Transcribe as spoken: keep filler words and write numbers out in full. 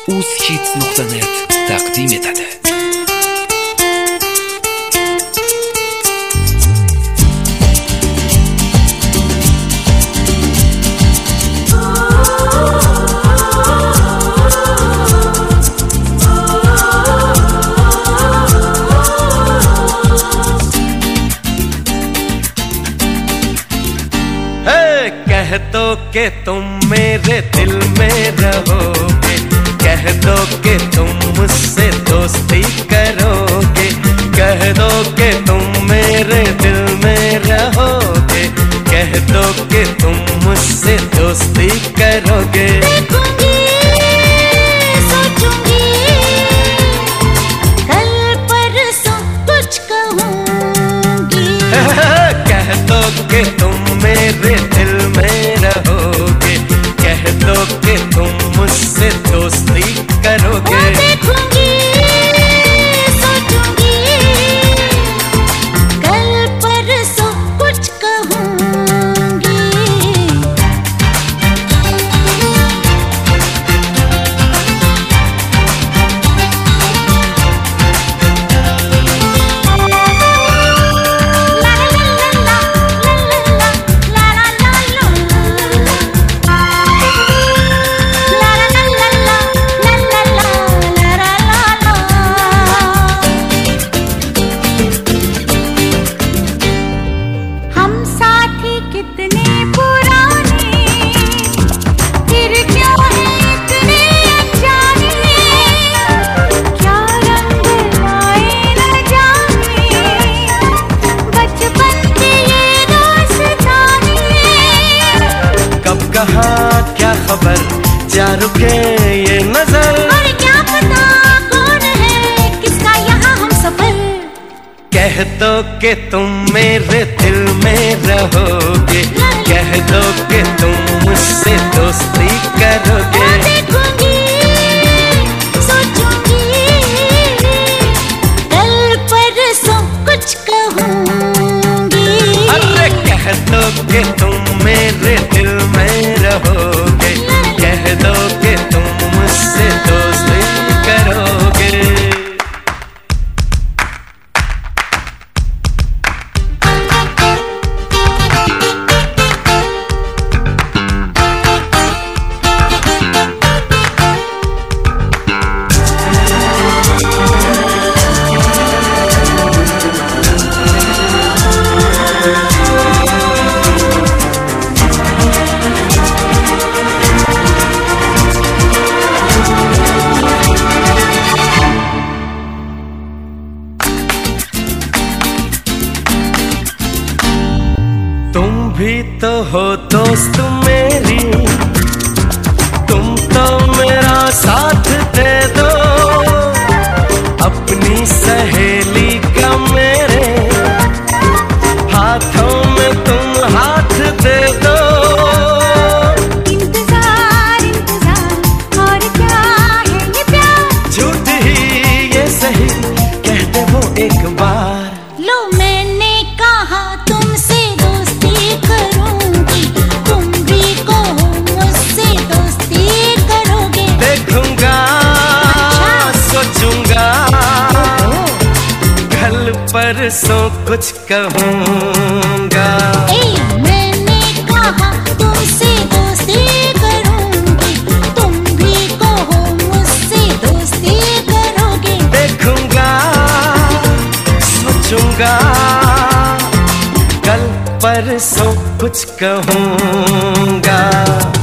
uzhits nuqta net taqdim etadi. कह दो कि तुम मेरे दिल में रहोगे, कह दो कि तुम मुझसे दोस्ती करोगे, कह दो कि तुम मेरे दिल में रहोगे, कह दो कि तुम मुझसे दोस्ती करोगे। देखूंगी, सोचूंगी, कल परसों कुछ कहूंगी। कह दो कि तुम मेरे दिल में रहोगे, कह दो कि तुम मुझसे दोस्ती करोगे। देखूंगी, सोचूंगी, कल परसों कुछ कहूंगी। क्या खबर जा रुके ये नजर, और क्या पता कौन है किसका यहाँ हम सफर। कह दो कि तुम मेरे दिल में रहोगे, कह दो कि तुम मुझसे दोस्ती करोगे। देखूंगी, सोचूंगी, कल परसों कुछ कहूंगी। अरे कह दो कि तुम मेरे दिल में रहोगे, कह दो कि तुम मुझसे दोस्ती करोगे। तुम भी तो हो दोस्त मेरी, तुम तो मेरा साथ दे दो, अपनी सहेली का मेरे हाथों में तुम हाथ दे दो। इंतजार इंतजार और क्या है ये प्यार, झूठ ही ये सही कह दे वो एक बार। लो मैंने कहा तुमसे दोस्ती करूंगी, तुम भी कहो मुझसे दोस्ती करोगे। देखूंगा, सोचूंगा, कल परसों कुछ कहूंगा। ए, मैंने कहा तुमसे दोस्ती करूंगी, तुम भी कहो मुझसे दोस्ती करोगे। देखूंगा, सोचूंगा, कल परसों कुछ कहूंगा।